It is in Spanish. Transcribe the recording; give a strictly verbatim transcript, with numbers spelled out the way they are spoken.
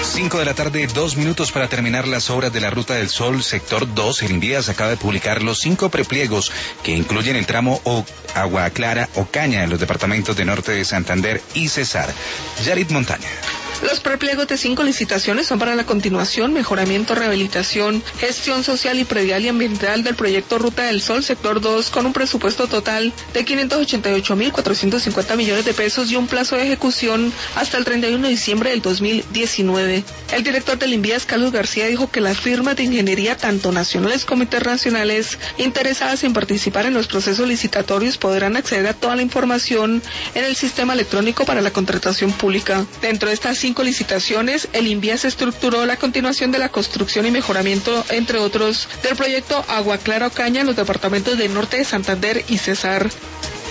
Cinco de la tarde, dos minutos para terminar las obras de la Ruta del Sol, sector dos. El Invías acaba de publicar los cinco prepliegos que incluyen el tramo o Agua Clara Ocaña en los departamentos de Norte de Santander y Cesar. Yarit Montaña. Los prepliegos de cinco licitaciones son para la continuación, mejoramiento, rehabilitación, gestión social y predial y ambiental del proyecto Ruta del Sol, sector dos, con un presupuesto total de quinientos ochenta y ocho mil cuatrocientos cincuenta millones de pesos y un plazo de ejecución hasta el treinta y uno de diciembre del dos mil diecinueve. El director del Invías, Carlos García, dijo que las firmas de ingeniería, tanto nacionales como internacionales, interesadas en participar en los procesos licitatorios podrán acceder a toda la información en el sistema electrónico para la contratación pública. Dentro de estas cinco licitaciones, el Invías estructuró la continuación de la construcción y mejoramiento, entre otros, del proyecto Agua Clara Ocaña en los departamentos de Norte de Santander y Cesar.